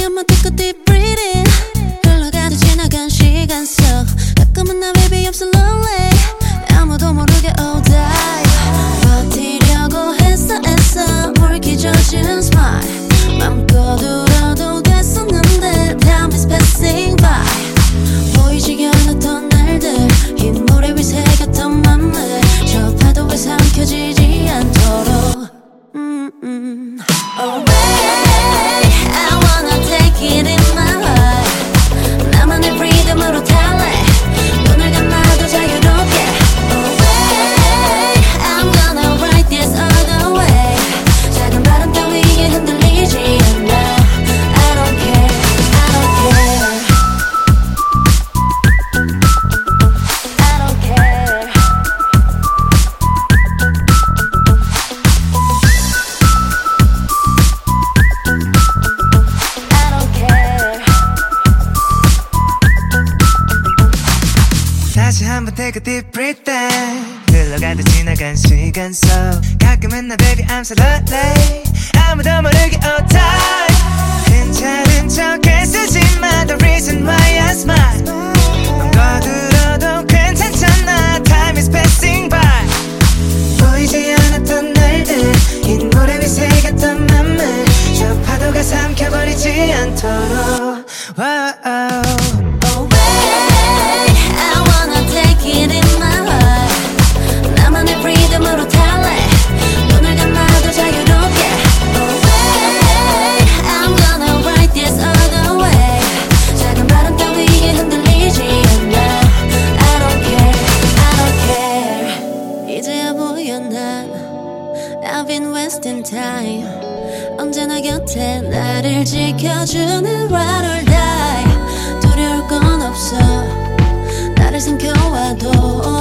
I'ma take a deep breathing. 흘러가도 지나간 시간 속 가끔은 나 baby I'm so lonely. 아무도 모르게 oh die. 버티려고 애써 물기젖은 smile. 맘껏 울어도 됐었는데 time is passing by. 보이지 않았던 날들 흰 모래 위 새겼던 맘들 저 파도에 삼켜지지 않도록 Oh baby I wanna take it in my heart. 나만의 freedom으로 달래 눈을 감아도 자유롭게 Oh baby I'm gonna ride this all the way. 작은 바람 따위에 흔들리지 않아 I don't care I don't care I don't care I don't care 다시 한번 take a deep breath in. 흘러가도 지나간 시간 속 가끔은 나 baby I'm so lonely. 아무도 모르게 oh die. 괜찮은 척 애쓰지마 the reason why I smile. 넌 거들어도 괜찮잖아 time is passing by. 보이지 않았던 날들 흰 모래 위 새겼던 맘을 저 파도가 삼켜버리지 않도록 Oh baby I wanna take it in my heart. 나만의 freedom으로 달래 눈을 감아도 자유롭게 Oh baby I'm gonna ride this all the way. 작은 바람 따위에 흔들리지 않아 I don't care I don't care 이제야 보여 난 I've been wasting time. 언제나 곁에 나를 지켜주는 ride or die. 두려울 건 없어 나를 삼켜와도